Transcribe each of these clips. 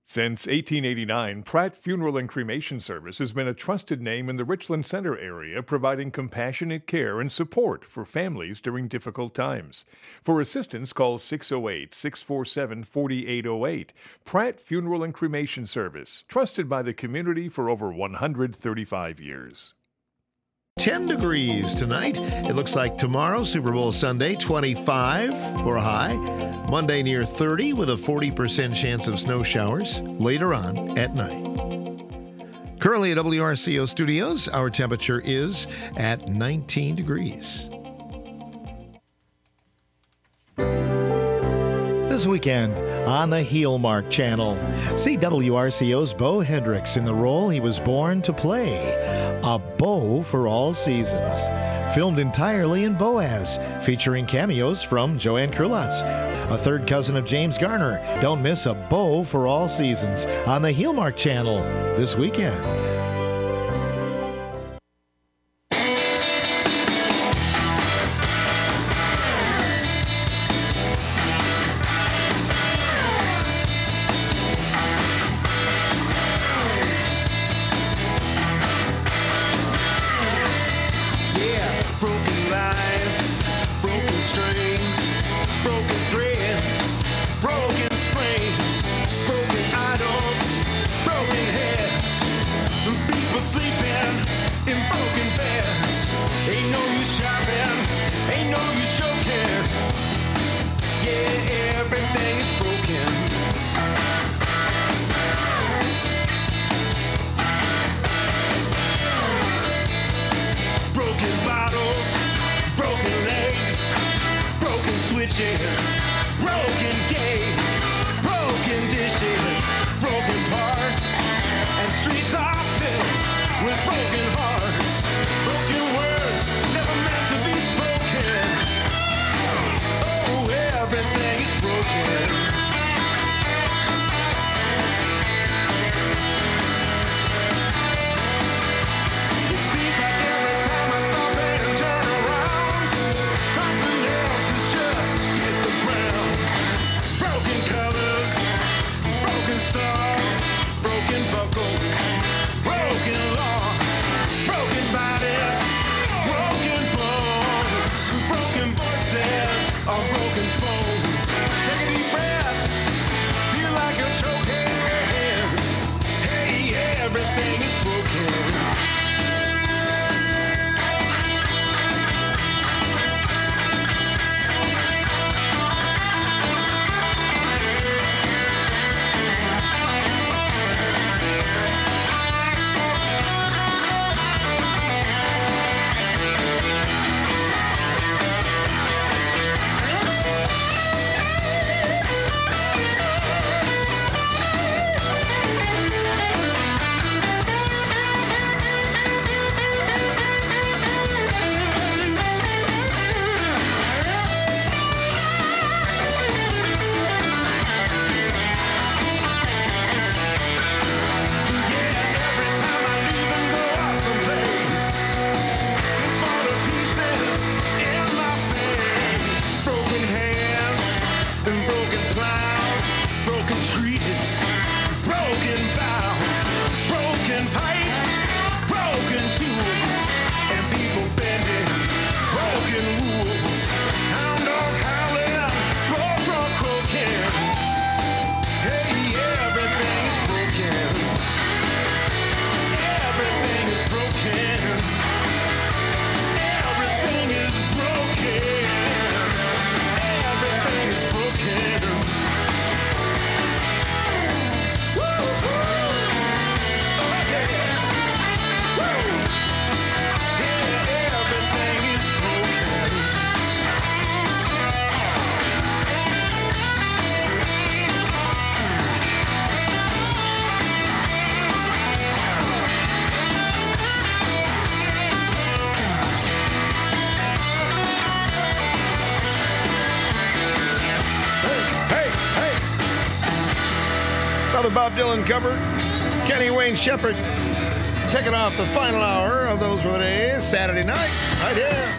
Since 1889, Pratt Funeral and Cremation Service has been a trusted name in the Richland Center area, providing compassionate care and support for families during difficult times. For assistance, call 608-647-4808. Pratt Funeral and Cremation Service, trusted by the community for over 135 years. 10 degrees tonight. It looks like tomorrow, Super Bowl Sunday, 25 for a high. Monday near 30 with a 40% chance of snow showers later on at night. Currently at WRCO Studios, our temperature is at 19 degrees. This weekend on the Heelmark Channel, see WRCO's Bo Hendricks in the role he was born to play, a Bo for all seasons. Filmed entirely in Boaz, featuring cameos from Joanne Krulotz, a third cousin of James Garner. Don't miss a Bo for all seasons on the Heelmark Channel this weekend. Another Bob Dylan cover. Kenny Wayne Shepherd kicking off the final hour of Those Were the Days, Saturday night, right here.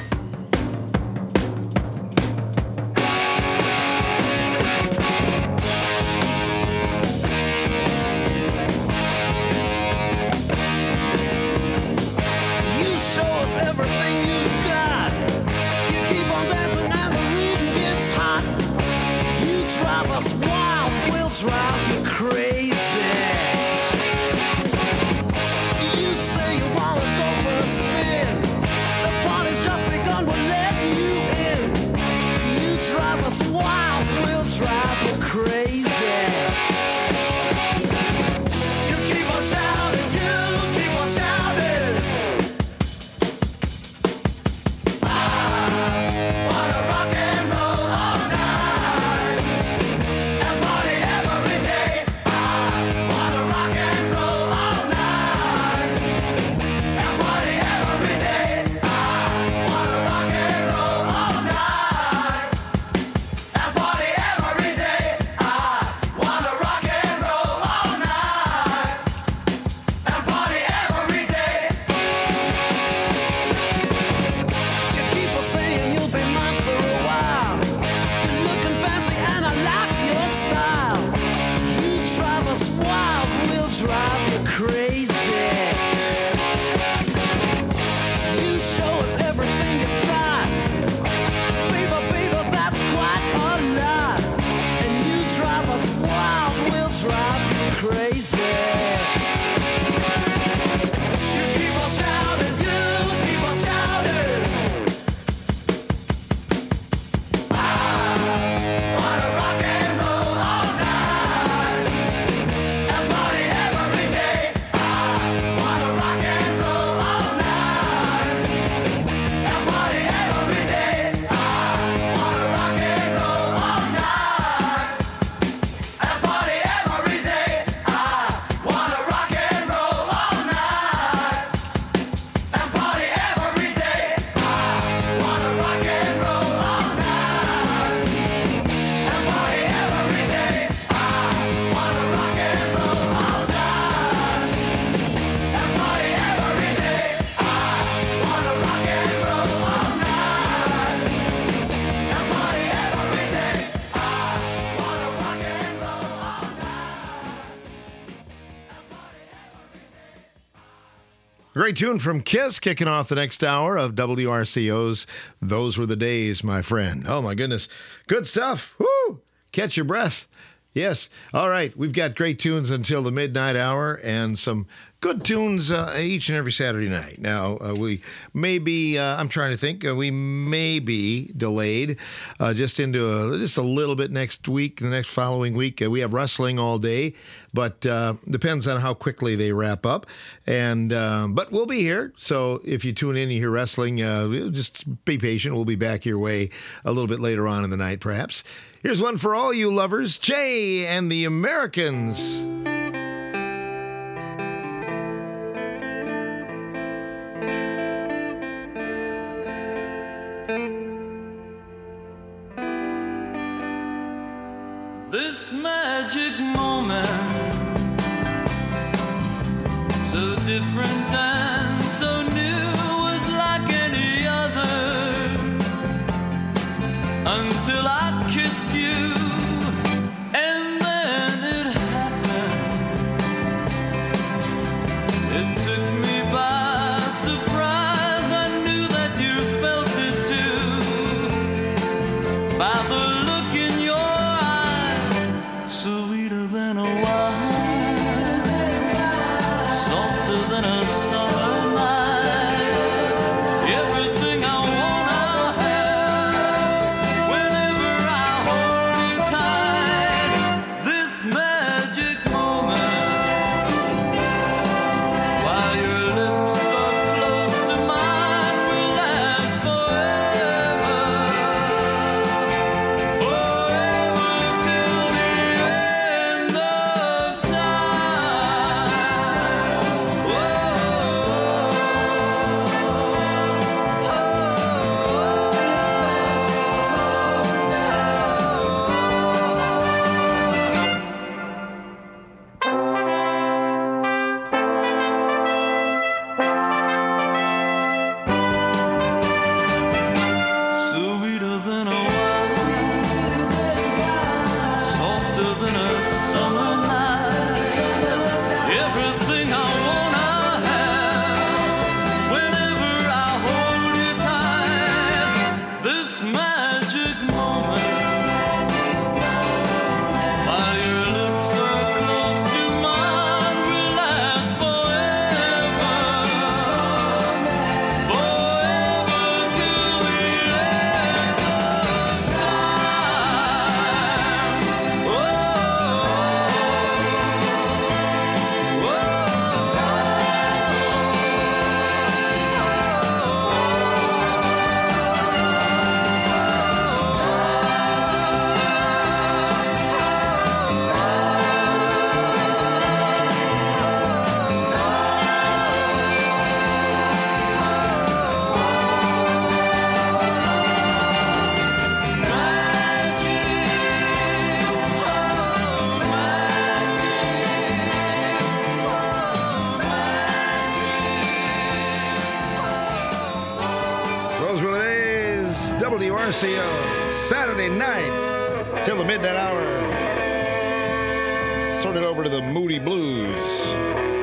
drive you crazy. You say you wanna go for a spin. The party's just begun, we'll let you in. You drive us wild, we'll drive you crazy. You keep on shouting, you keep on shouting. I wanna rock and roll all night and party every day. I wanna rock and roll all night and party every day. I wanna rock and roll all night and party every day. I wanna rock and roll all night and party every day. You keep on saying you'll be mine for a while. You're looking fancy and I like your style. You drive us wild, we'll drive you crazy. You show us everything you've got. Baby, baby, that's quite a lot. And you drive us wild, we'll drive you crazy. You keep on shouting, you keep on shouting. I wanna rock and roll all night and party every day. I wanna rock and roll all night and party every day. I wanna rock and roll all night and party every day. I wanna rock and roll all night and party every day. I wanna rock and roll all night and party every day. I wanna rock and roll all night and party every day. I wanna rock and roll all night and party every day. I wanna rock and roll all night. Great tune from Kiss kicking off the next hour of WRCO's Those Were the Days, my friend. Oh, my goodness. Good stuff. Woo! Catch your breath. Yes. All right. We've got great tunes until the midnight hour and some good tunes each and every Saturday night. Now, we may be, I'm trying to think, we may be delayed just into just a little bit next week, the next following week. We have wrestling all day, but depends on how quickly they wrap up. And but we'll be here. So if you tune in and you hear wrestling, just be patient. We'll be back your way a little bit later on in the night, perhaps. Here's one for all you lovers, Jay and the Americans. This magic moment, so different and so new, was like any other, until I kissed you, and then it happened. It took me by surprise. I knew that you felt it too, by the look in your sweeter than a wine, softer than a summer WRCO, Saturday night till the midnight hour. Started over to the Moody Blues.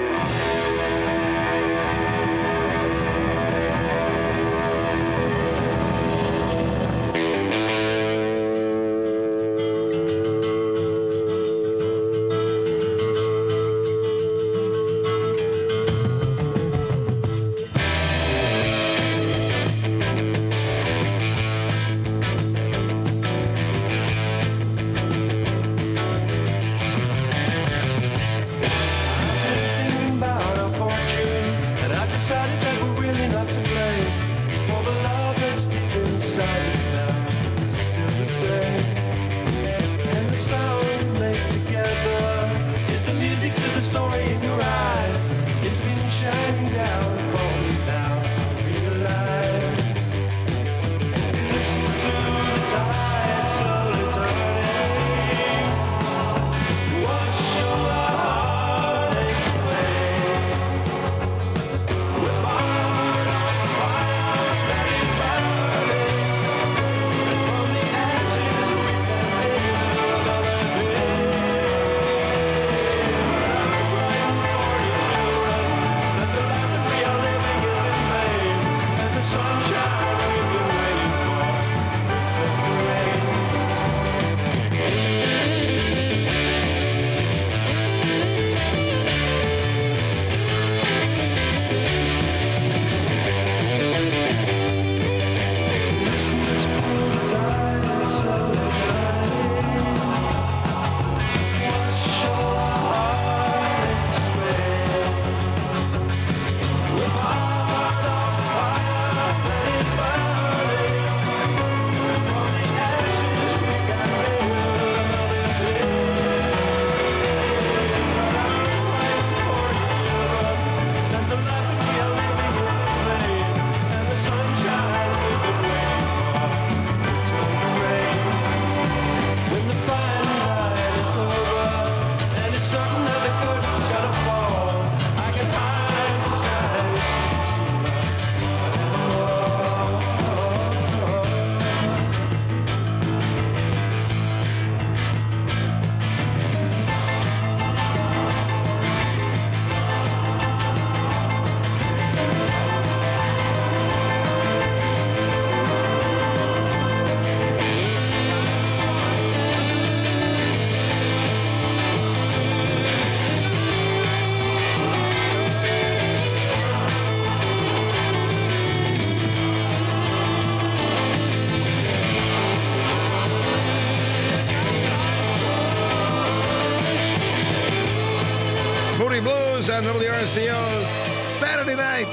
Blues on WRCO Saturday night.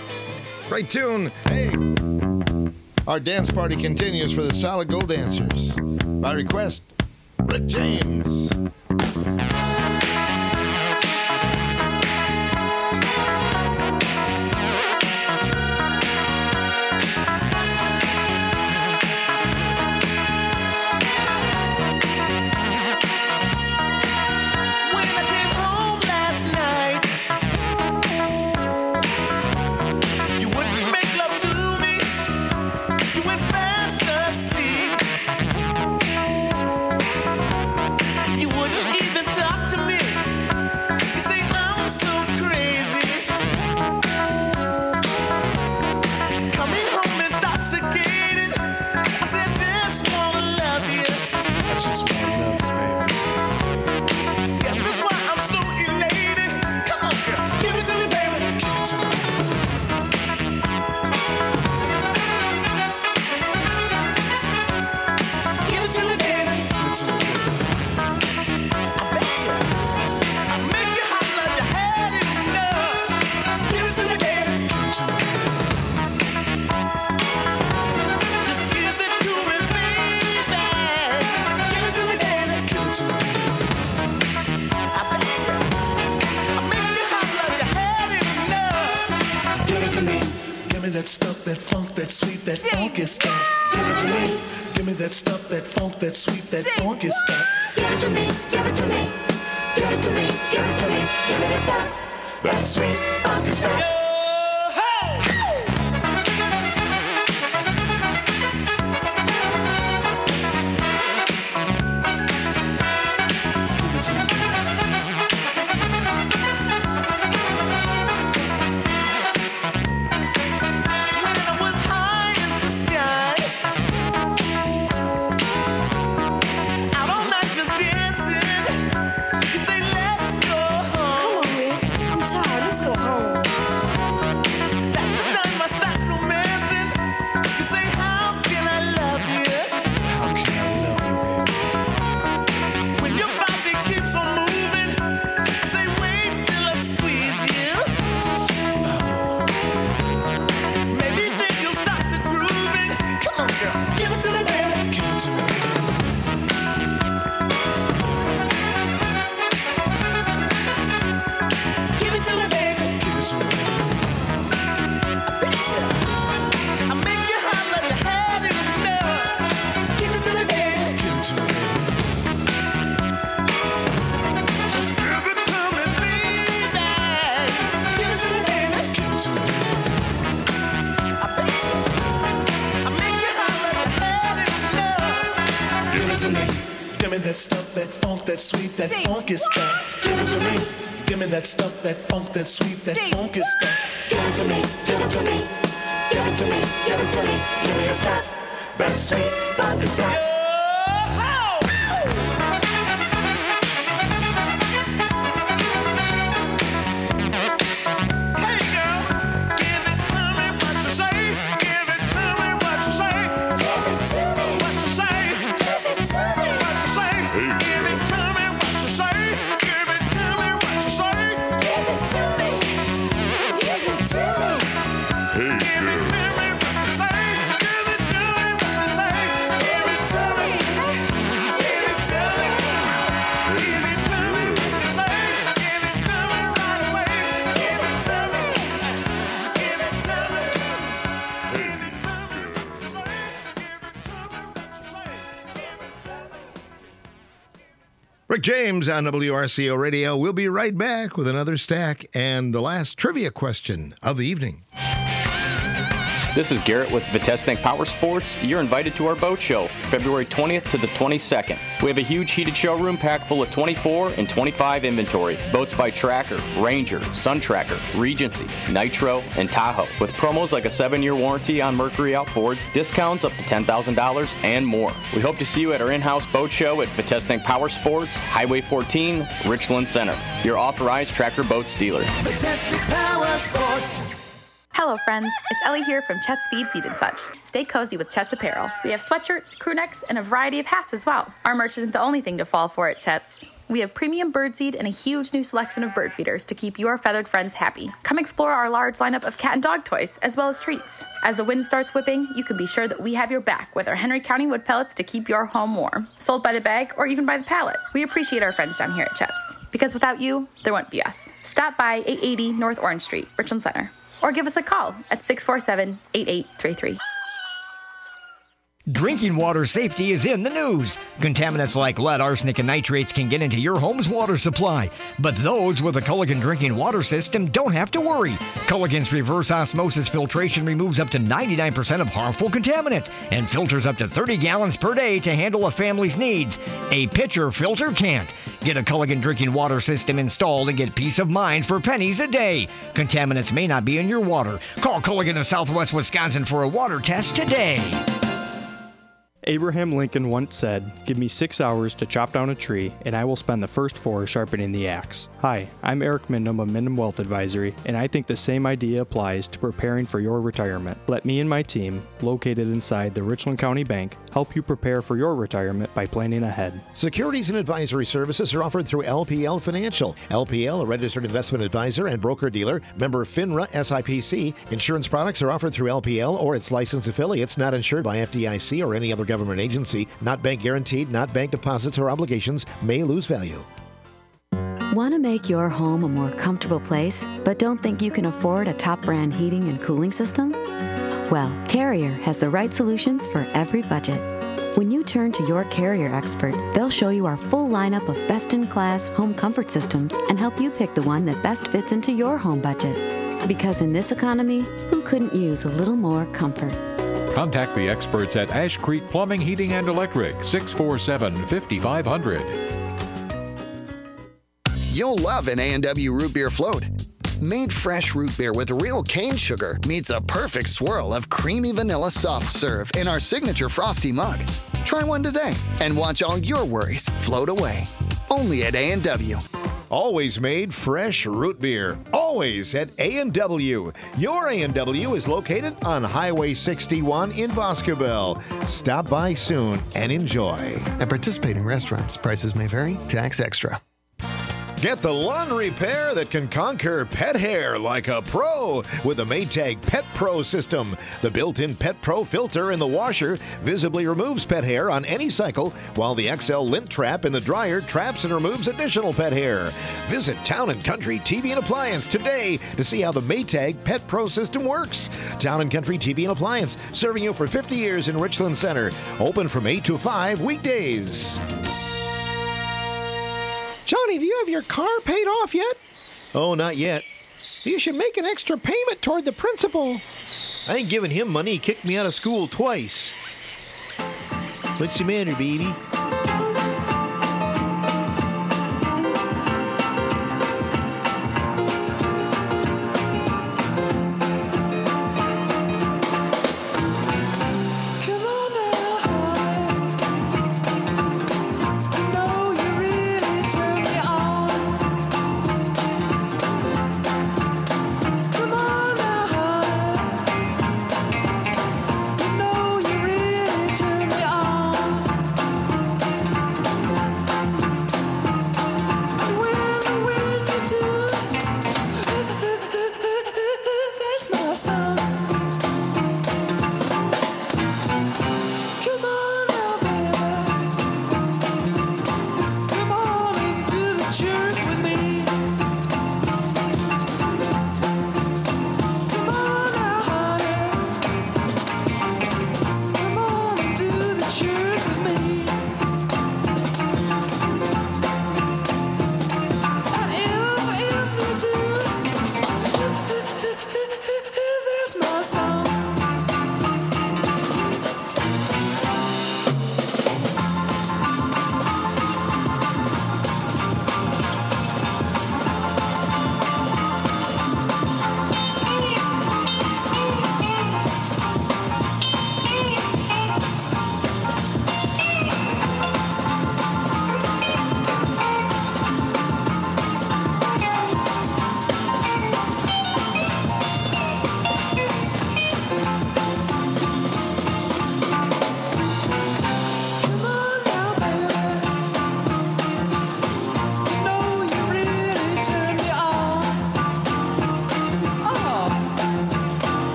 Great tune. Hey, our dance party continues for the Solid Gold Dancers. By request, Rick James. that stuff, that funk, that sweet, that funky stuff. Give it to me. Give me that stuff, that funk, that sweet, that funky stuff. Give it to me, give it to me. Give it to me, give it to me. Give me that stuff, that sweet, funky stuff. that sweet, that funky stuff. Give it to me. Give me that stuff, that funk, that sweet, that funky stuff. Give it to me, give it to me. Give it to me, give it to me. Give me the stuff, that sweet, funky stuff. Rick James on WRCO Radio. We'll be right back with another stack and the last trivia question of the evening. This is Garrett with Vitesse Think Power Sports. You're invited to our boat show, February 20th to the 22nd. We have a huge heated showroom packed full of 24 and 25 inventory. Boats by Tracker, Ranger, Sun Tracker, Regency, Nitro, and Tahoe. With promos like a 7-year warranty on Mercury outboards, discounts up to $10,000, and more. We hope to see you at our in-house boat show at Vitesse Think Power Sports, Highway 14, Richland Center. Your authorized Tracker Boats dealer. Vitesse Think Power Sports. Hello, friends. It's Ellie here from Chet's Speed Seed and Such. Stay cozy with Chet's apparel. We have sweatshirts, crew necks, and a variety of hats as well. Our merch isn't the only thing to fall for at Chet's. We have premium birdseed and a huge new selection of bird feeders to keep your feathered friends happy. Come explore our large lineup of cat and dog toys, as well as treats. As the wind starts whipping, you can be sure that we have your back with our Henry County wood pellets to keep your home warm. Sold by the bag or even by the pallet. We appreciate our friends down here at Chet's. Because without you, there wouldn't be us. Stop by 880 North Orange Street, Richland Center. Or give us a call at 647-8833. Drinking water safety is in the news. Contaminants like lead, arsenic, and nitrates can get into your home's water supply. But those with a Culligan drinking water system don't have to worry. Culligan's reverse osmosis filtration removes up to 99% of harmful contaminants and filters up to 30 gallons per day to handle a family's needs. A pitcher filter can't. Get a Culligan drinking water system installed and get peace of mind for pennies a day. Contaminants may not be in your water. Call Culligan of Southwest Wisconsin for a water test today. Abraham Lincoln once said, "Give me 6 hours to chop down a tree, and I will spend the first 4 sharpening the axe." Hi, I'm Eric Mindham of Mindham Wealth Advisory, and I think the same idea applies to preparing for your retirement. Let me and my team, located inside the Richland County Bank, help you prepare for your retirement by planning ahead. Securities and advisory services are offered through LPL Financial. LPL, a registered investment advisor and broker-dealer, member FINRA SIPC. Insurance products are offered through LPL or its licensed affiliates, not insured by FDIC or any other government agency, not bank guaranteed, not bank deposits or obligations, may lose value. Want to make your home a more comfortable place, but don't think you can afford a top brand heating and cooling system? Well, Carrier has the right solutions for every budget. When you turn to your Carrier expert, they'll show you our full lineup of best-in-class home comfort systems and help you pick the one that best fits into your home budget. Because in this economy, who couldn't use a little more comfort? Contact the experts at Ash Creek Plumbing, Heating, and Electric, 647-5500. You'll love an A&W root beer float. Made fresh root beer with real cane sugar meets a perfect swirl of creamy vanilla soft serve in our signature frosty mug. Try one today and watch all your worries float away. Only at A&W. Always made fresh root beer. Always at A&W. Your A&W is located on Highway 61 in Boscobel. Stop by soon and enjoy. At participating restaurants, prices may vary. Tax extra. Get the lawn repair that can conquer pet hair like a pro with the Maytag Pet Pro system. The built-in Pet Pro filter in the washer visibly removes pet hair on any cycle, while the XL lint trap in the dryer traps and removes additional pet hair. Visit Town & Country TV and Appliance today to see how the Maytag Pet Pro system works. Town & Country TV and Appliance, serving you for 50 years in Richland Center. Open from 8 to 5 weekdays. Johnny, do you have your car paid off yet? Oh, not yet. You should make an extra payment toward the principal. I ain't giving him money. He kicked me out of school twice. What's the matter, baby?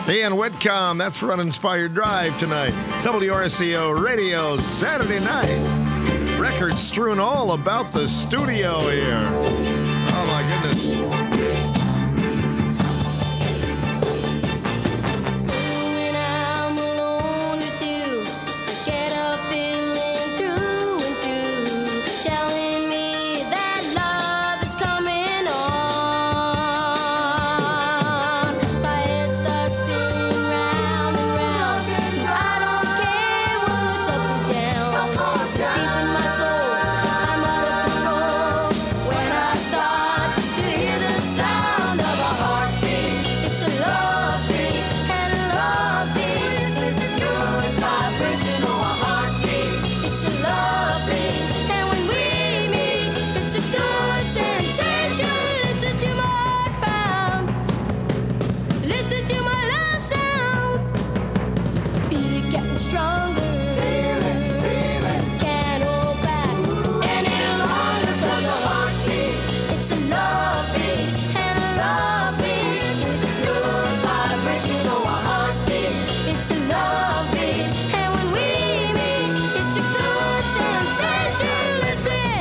Ian Whitcomb, that's for Uninspired Drive tonight. WRCO Radio, Saturday night. Records strewn all about the studio here. Oh, my goodness. When I'm alone with you, I get up feeling through and through, telling me that love is coming on. My head starts spinning round and round. I don't care what's up or down. 'Cause deep in my soul, I'm out of control. When I start to hear the sound of a heartbeat, it's a love beat, and a love beat is a good vibration. Oh, a heartbeat, it's a love beat, and when we meet, it's a good sensation. Listen to my heart pound, listen to my love sound. Feel it getting stronger. Can't hold back any longer 'cause a heartbeat, it's a love beat, and a love beat is a good vibration. Oh, a heartbeat, it's a love beat, and when we meet, it's a good sensation. Listen.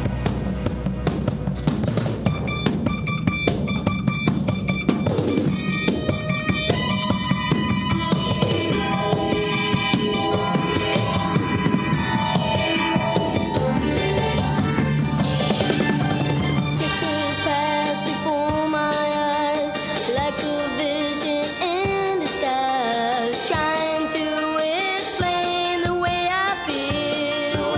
Pictures pass before my eyes like a vision in disguise, trying to explain the way I feel.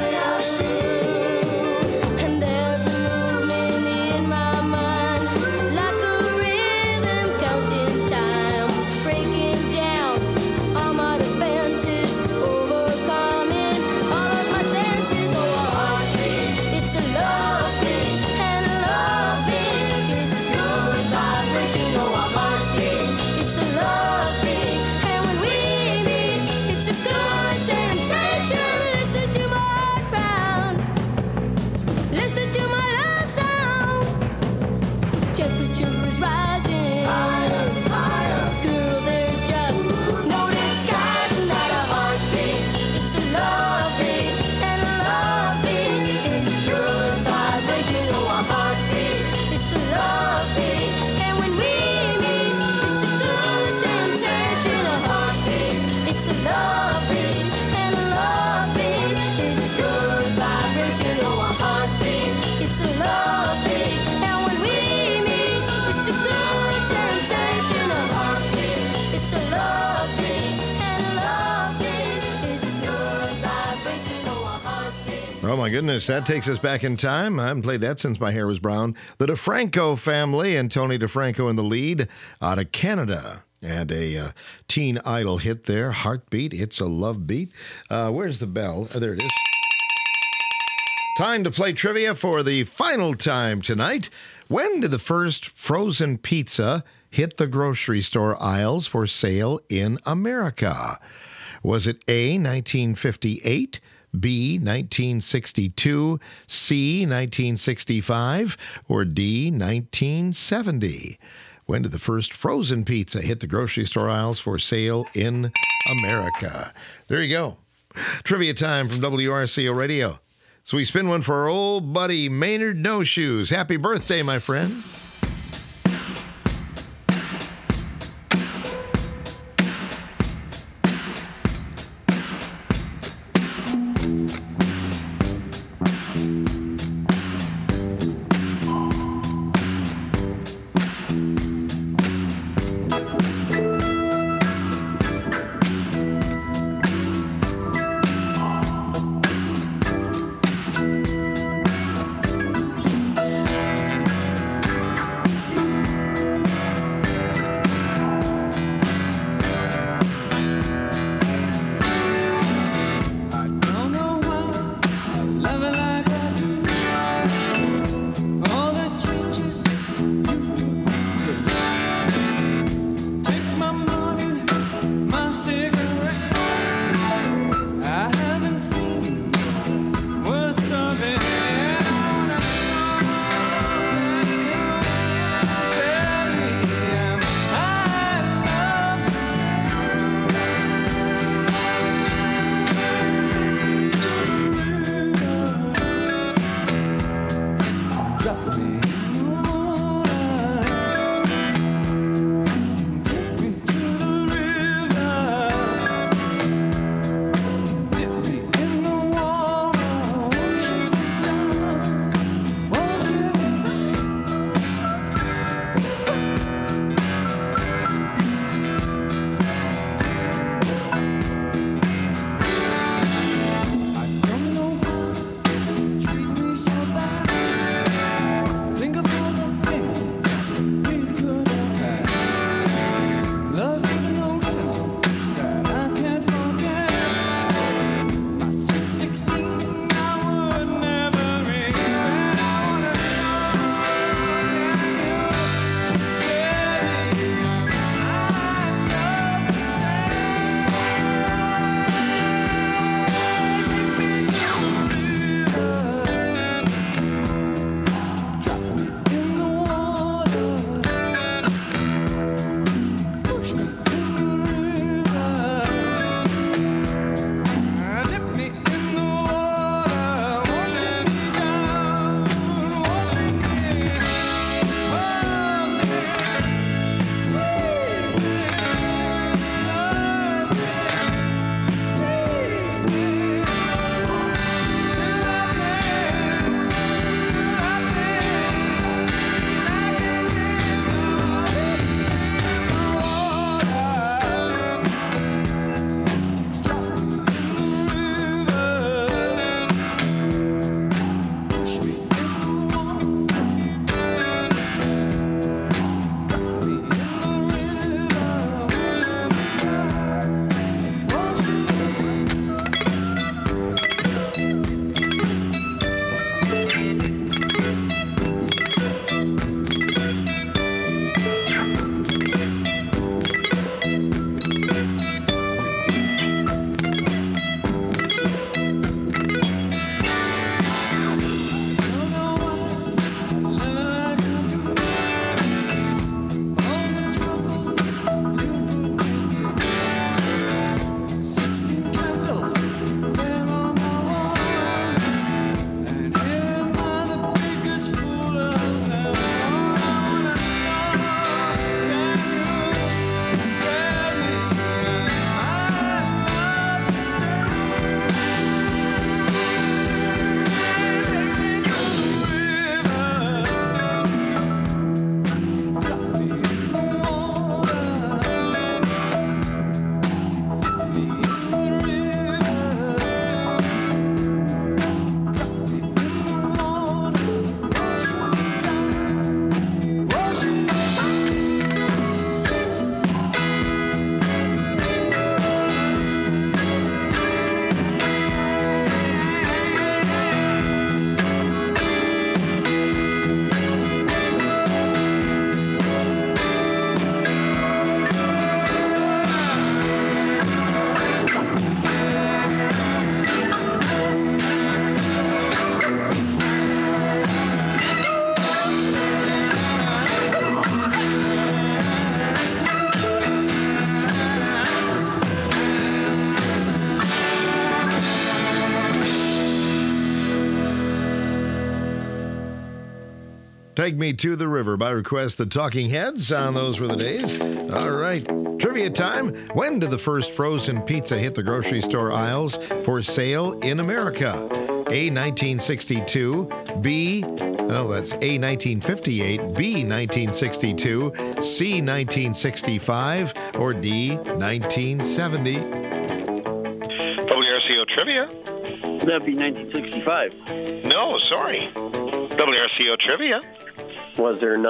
And there's a movement in my mind like a rhythm counting time, breaking down all my defenses, overcoming all of my senses. Oh, a heartbeat, it's a love beat, and a love beat is a good vibration. Oh, a heartbeat, it's a love beat, and when we meet, it's a good sensation. Listen to my heart pound, listen to my love sound. Temperature is rising, higher, higher. Girl, there's just no disguising that a heartbeat, it's a love beat, and a love beat is a good vibration. Oh, a heartbeat, it's a love beat, and when we meet, it's a good sensation. A heartbeat, it's a love beat, and a love beat is a good vibration. Oh, a heartbeat, it's a love beat, and when we meet, it's a good sensation. A heartbeat, it's a love beat, and a love beat is a good vibration. Oh, a heartbeat. Oh, my goodness. That takes us back in time. I haven't played that since my hair was brown. The DeFranco family and Tony DeFranco in the lead out of Canada. And a teen idol hit there, Heartbeat. It's a love beat. Where's the bell? There it is. Time to play trivia for the final time tonight. When did the first frozen pizza hit the grocery store aisles for sale in America? Was it A, 1958, B, 1962, C, 1965, or D, 1970? When did the first frozen pizza hit the grocery store aisles for sale in America? There you go. Trivia time from WRCO Radio. So we spin one for our old buddy Maynard No Shoes. Happy birthday, my friend. Take Me to the River by request, the Talking Heads. On those were the days. All right. Trivia time. When did the first frozen pizza hit the grocery store aisles for sale in America? A, 1962. B, no, that's A, 1958. B, 1962. C, 1965. Or D, 1970. WRCO Trivia? That'd be 1965. No, sorry. WRCO Trivia? Was there a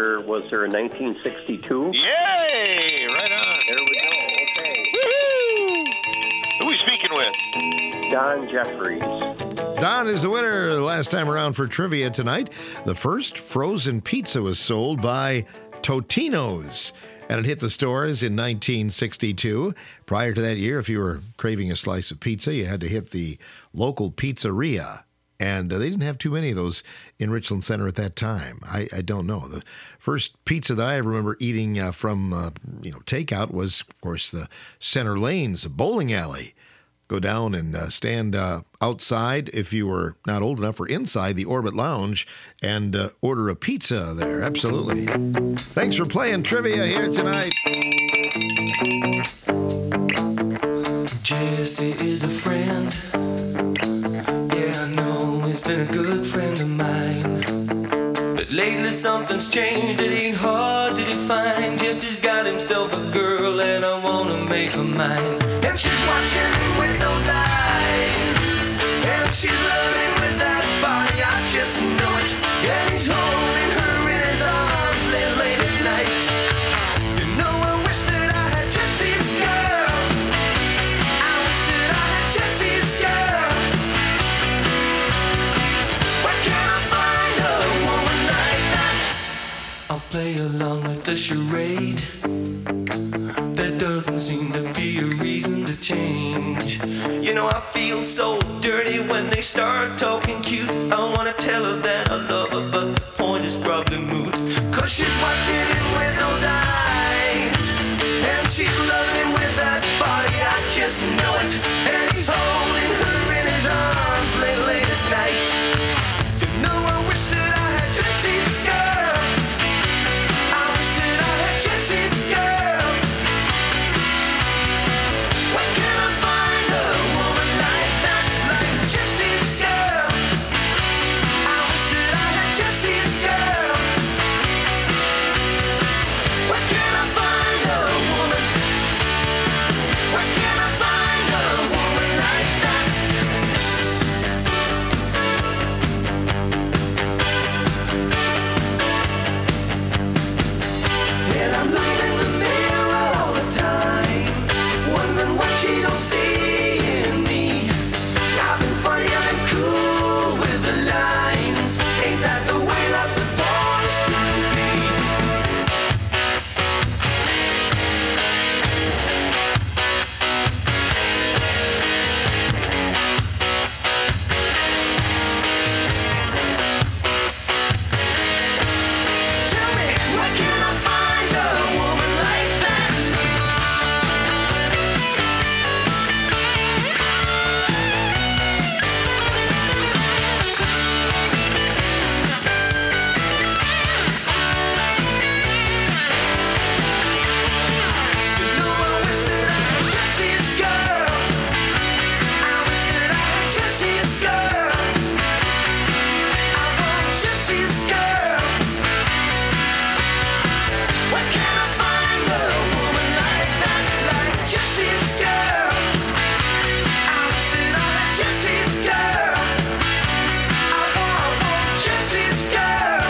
1962? Yay! Right on. There we go. Okay. Woohoo! Who are we speaking with? Don Jeffries. Don is the winner the last time around for trivia tonight. The first frozen pizza was sold by Totino's, and it hit the stores in 1962. Prior to that year, if you were craving a slice of pizza, you had to hit the local pizzeria. And they didn't have too many of those in Richland Center at that time. I don't know. The first pizza that I ever remember eating from takeout was, of course, the Center Lanes, the bowling alley. Go down and stand outside if you were not old enough or inside the Orbit Lounge and order a pizza there. Absolutely. Thanks for playing trivia here tonight. Jesse is a friend. Yeah, I know he's been a good friend of mine. But lately something's changed. It ain't hard to define. Jesse's got himself a girl and I wanna make her mine. And she's watching him with those eyes. And she's loving with that body. I just know it. And he's holding her in his arms late at night. You know, I wish that I had Jesse's girl. I wish that I had Jesse's girl. Where can I find a woman like that? I'll play along with the charade. There doesn't seem to be a reason to change. You know, I feel so dirty when they start talking cute. I wanna tell her that I love her, but the point is probably moot. 'Cause she's watching him with those eyes. And she's loving him with that body, I just know it. And he's holding her in his arms late at night. You know, I wish that I had Jesse's girl. I wish that I had Jesse's girl. Where can I find a woman like that, like Jesse's girl? I wish that I had Jesse's girl. Where can I find a woman? Where can I find a woman like that? And I'm looking in the mirror all the time, wondering what she don't see in me. I've been funny, I've been cool with the lines. Ain't that the way love's supposed to be? Tell me, where can I find a woman like that? You know, I wish that I had Jesse's girl. I wish that I had Jesse's girl. I want Jesse's girl. Where can I find a woman like that, like Jesse's girl? I wish that I had Jesse's girl. I want Jesse's girl.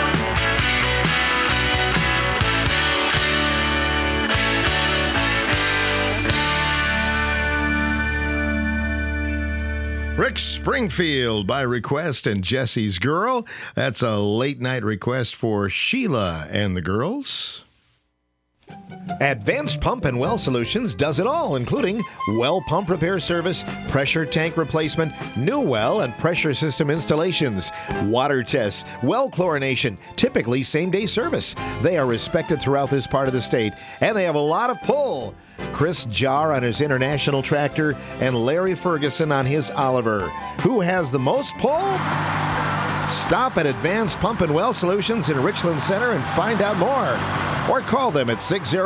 Rick Springfield by request and Jesse's Girl. That's a late night request for Sheila and the girls. Advanced Pump and Well Solutions does it all, including well pump repair service, pressure tank replacement, new well and pressure system installations, water tests, well chlorination, typically same-day service. They are respected throughout this part of the state, and they have a lot of pull. Chris Jarr on his International tractor and Larry Ferguson on his Oliver. Who has the most pull? Stop at Advanced Pump and Well Solutions in Richland Center and find out more. Or call them at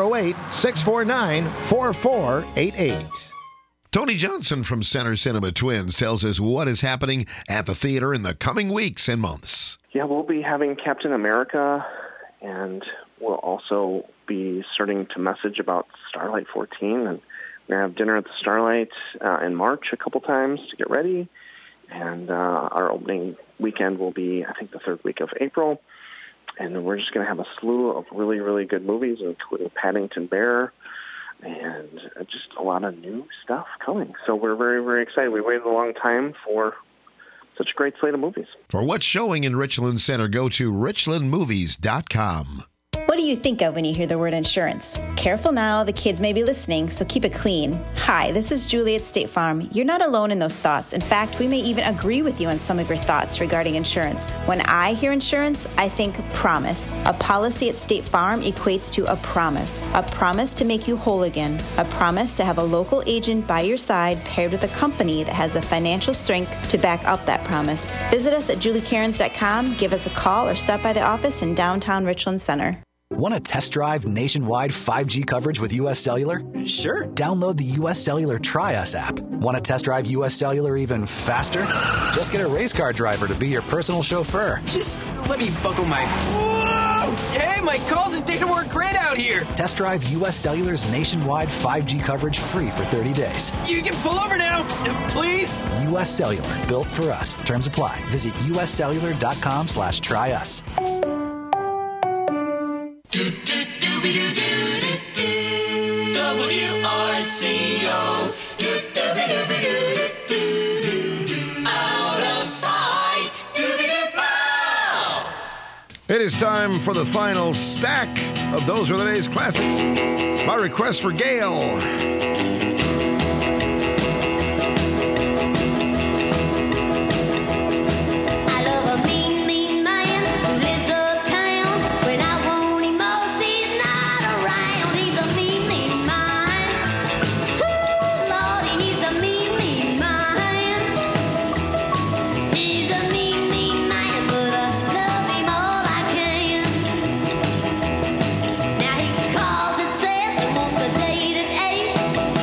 608-649-4488. Tony Johnson from Center Cinema Twins tells us what is happening at the theater in the coming weeks and months. Yeah, we'll be having Captain America, and we'll also be starting to message about Starlight 14. And we're going to have dinner at the Starlight in March a couple times to get ready. And our opening weekend will be, I think, the third week of April. And we're just going to have a slew of really, really good movies, including Paddington Bear, and just a lot of new stuff coming. So we're very, very excited. We waited a long time for such a great slate of movies. For what's showing in Richland Center, go to richlandmovies.com. What do you think of when you hear the word insurance? Careful now, the kids may be listening, so keep it clean. Hi, this is Julie at State Farm. You're not alone in those thoughts. In fact, we may even agree with you on some of your thoughts regarding insurance. When I hear insurance, I think promise. A policy at State Farm equates to a promise to make you whole again, a promise to have a local agent by your side paired with a company that has the financial strength to back up that promise. Visit us at juliecairns.com, give us a call, or stop by the office in downtown Richland Center. Want to test drive nationwide 5G coverage with U.S. Cellular? Sure. Download the U.S. Cellular Try Us app. Want to test drive U.S. Cellular even faster? Just get a race car driver to be your personal chauffeur. Just let me buckle my... Whoa! Hey, my calls and data work great out here. Test drive U.S. Cellular's nationwide 5G coverage free for 30 days. You can pull over now, please. U.S. Cellular, built for us. Terms apply. Visit uscellular.com/tryus. WRCO. Out of sight. It is time for the final stack of Those Are the Days classics. My request for Gail. Now he calls himself and wants a date at 8.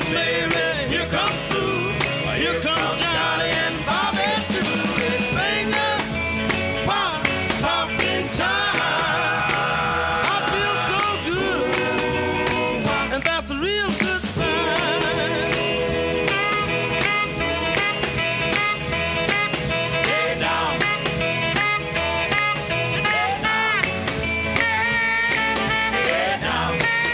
comes Mary, here comes Sue, here comes Johnny and Bobby too. It's finger pop, popping time. I feel so good, and that's a real good sign. Hey now, hey now, hey now,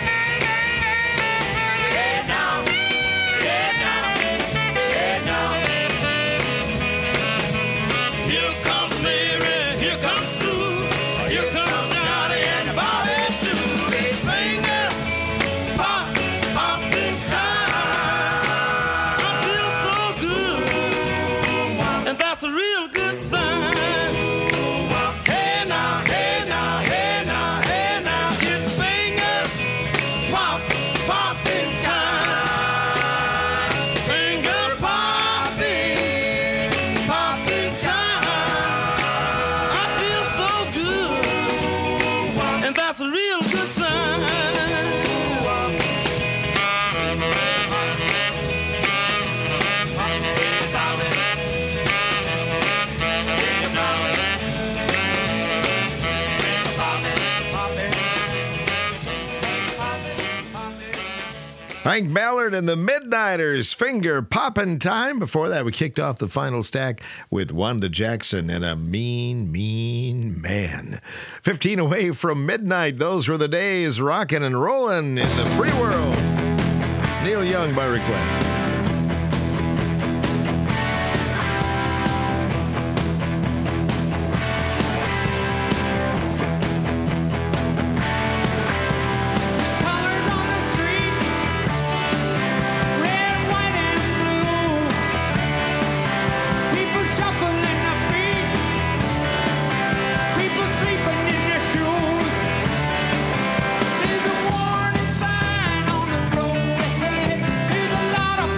hey now, hey now, hey now. Here comes Mary, here comes Sue, here comes Johnny and Bobby too. It's finger pop, popping time. I feel so good, and that's a real good sign. Hey now, hey now, hey now, hey now, it's finger pop, popping time. Finger popping, popping time. I feel so good, and that's a real good sign. Hank Ballard and the Midnighters, Finger Poppin' Time. Before that, we kicked off the final stack with Wanda Jackson and A Mean, Mean Man. 15 away from midnight. Those were the days rocking and rolling in the free world. Neil Young by request. Colors on the street, red, white, and blue. People shuffling their feet, people sleeping in their shoes. There's a warning sign on the road ahead. There's a lot of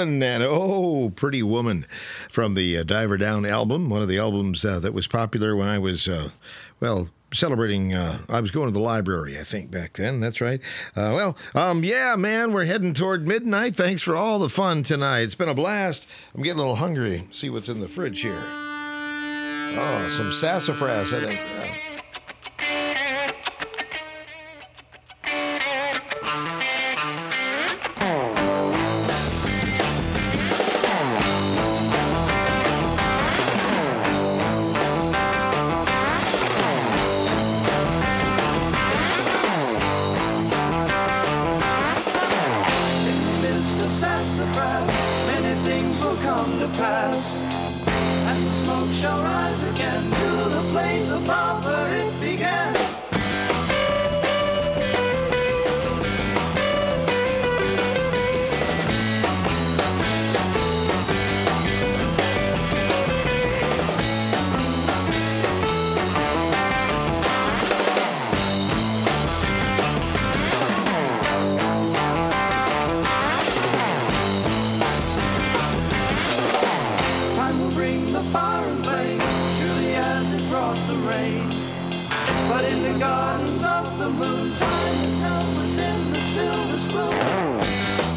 Woman and Oh, Pretty Woman from the Diver Down album, one of the albums that was popular when I was, celebrating. I was going to the library, I think, back then. That's right. Yeah, man, we're heading toward midnight. Thanks for all the fun tonight. It's been a blast. I'm getting a little hungry. See what's in the fridge here. Oh, some sassafras, I think. Midst of sassafras, many things will come to pass, and the smoke shall rise again to the place above where it began. Time will bring the fire and flame, surely as it brought the rain. But in the gardens of the moon, time is held within the silver spoon.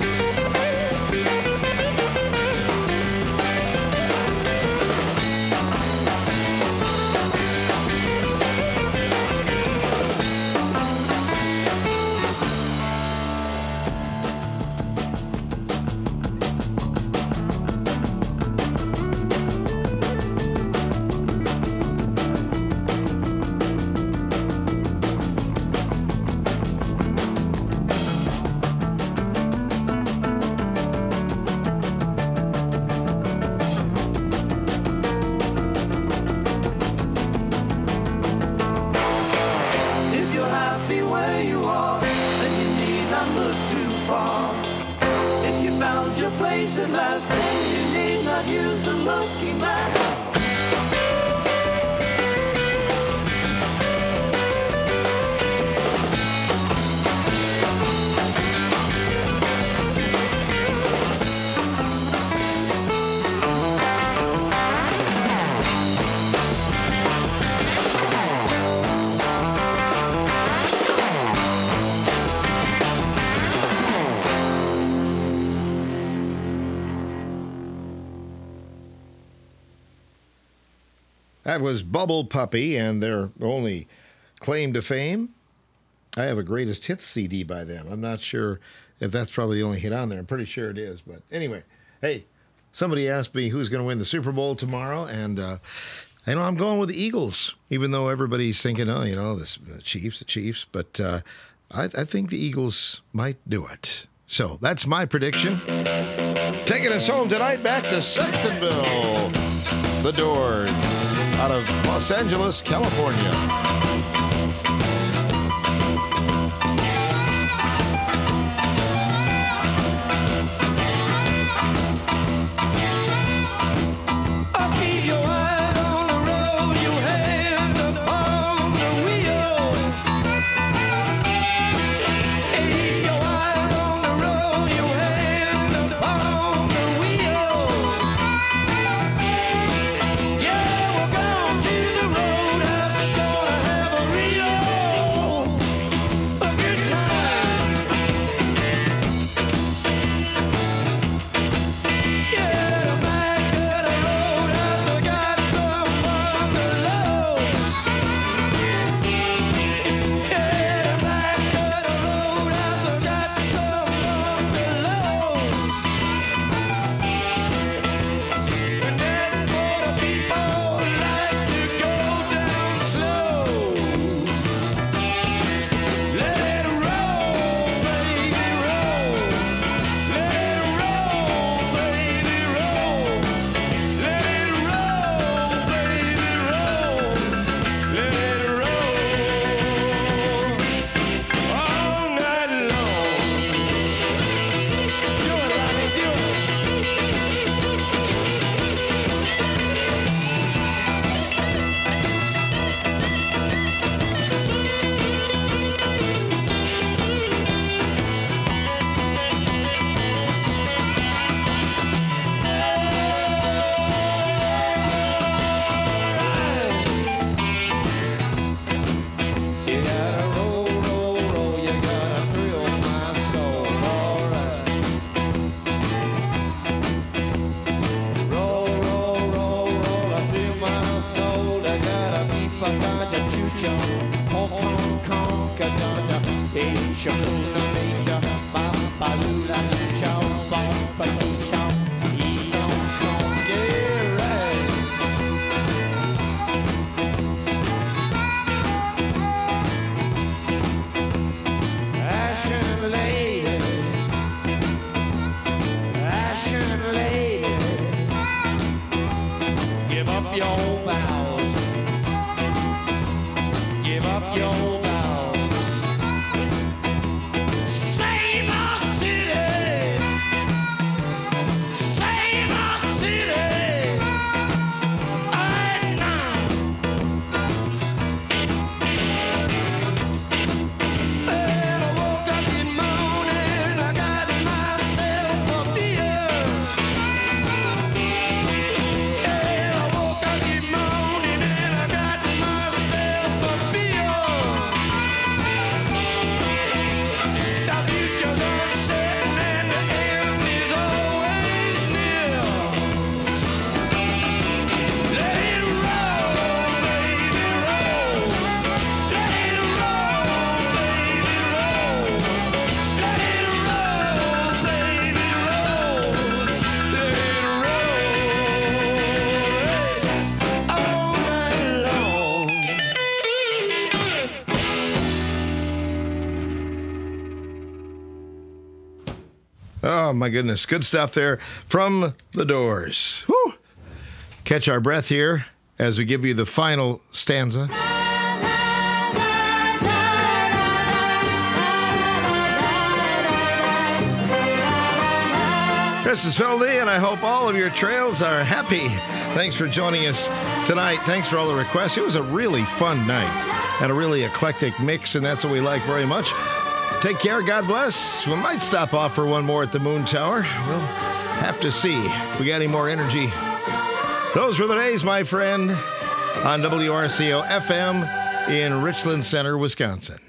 If you're happy where you are, then you need not look too far. If you found your place at last, then you need not use the looking glass. That was Bubble Puppy and their only claim to fame. I have a greatest hits CD by them. I'm not sure if that's probably the only hit on there. I'm pretty sure it is. But anyway, hey, somebody asked me who's going to win the Super Bowl tomorrow, and I'm going with the Eagles, even though everybody's thinking, the Chiefs. But I think the Eagles might do it. So that's my prediction. Taking us home tonight back to Sextonville. The Doors out of Los Angeles, California. I'll keep your eyes on the road, your hand upon the wheel. Keep your eyes on the road, your hand upon the wheel. Yeah, we're going to the roadhouse, gonna have a Hakuna Matata, Balula, Chow, Bomba, Chow, Isom, Ashen lady, Ashen lady, give up your vows, give up your vows. Save our city, save our city, right now. And I woke up in morning, I got myself a beer. And I woke up in morning and I got myself a beer. The future's uncertain and the end is always near. Let it roll, baby, roll. Let it roll, baby, roll. Let it roll, baby, roll. Let it roll all night long. Oh, my goodness. Good stuff there from The Doors. Whew. Catch our breath here as we give you the final stanza. This is Phil D, and I hope all of your trails are happy. Thanks for joining us tonight. Thanks for all the requests. It was a really fun night and a really eclectic mix, and that's what we like very much. Take care. God bless. We might stop off for one more at the Moon Tower. We'll have to see if we got any more energy. Those were the days, my friend, on WRCO FM in Richland Center, Wisconsin.